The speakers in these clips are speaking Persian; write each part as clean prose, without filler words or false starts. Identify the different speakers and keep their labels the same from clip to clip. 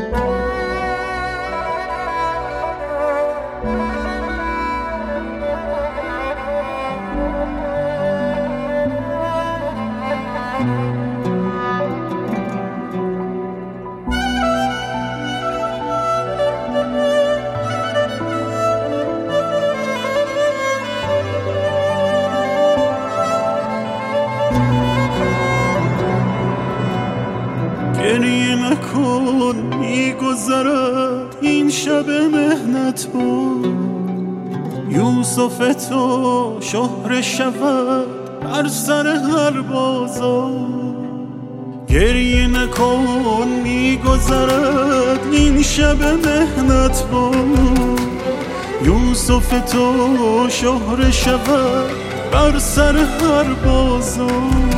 Speaker 1: گریه نکن میگذرد این شب مهنت بود، یوسف تو شهره شود بر سر هر بازار. گریه نکن میگذرد این شب مهنت بود، یوسف تو شهره شود بر سر هر بازار.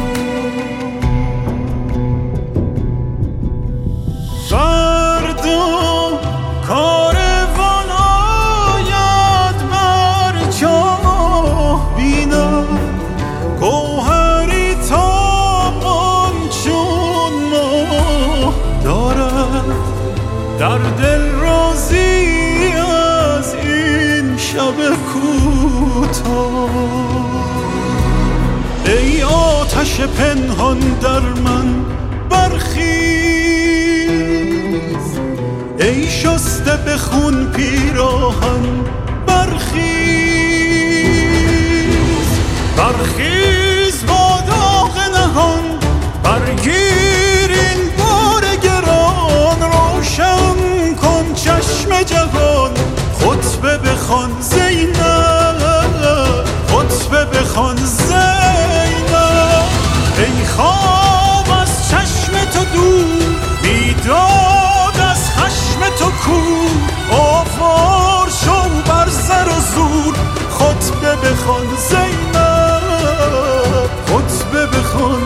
Speaker 1: فردا کاروان آید بر چاه بینم، گوهری تابان چون ماه دارد در دل راضی از این شب کوتاه. ای آتش پنهان در من برخیز، ای شسته به خون پیراهن برخیز. برخیز با داغ نهان، برگیر این بار گران، روشن کن چشم جوان، خطبه بخوان زینب، خطبه بخوان زینب. ای خواب از چشم تو دور، بیداد از خشم تو کور، آوار شو بر زر و زور، خطبه بخوان زینب، خطبه بخوان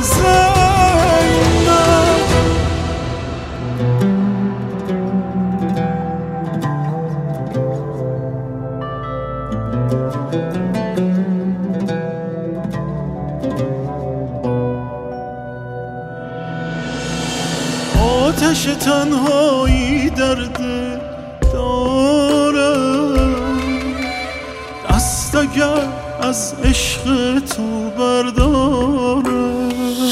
Speaker 1: زینب. آتش تنهایی در دل دارم، دست اگر از عشق تو بردارم.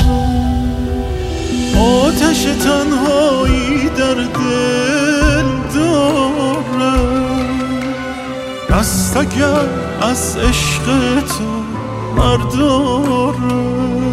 Speaker 1: آتش تنهایی در دل دارم، دست اگر از عشق تو بردارم.